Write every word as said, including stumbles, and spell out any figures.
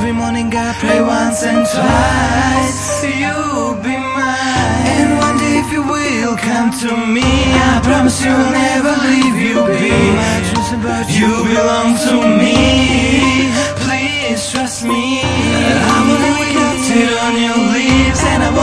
Every morning I pray once and twice, you'll be mine. And one day if you will come to me, I promise you I'll never leave you be. You belong to me, please trust me. I will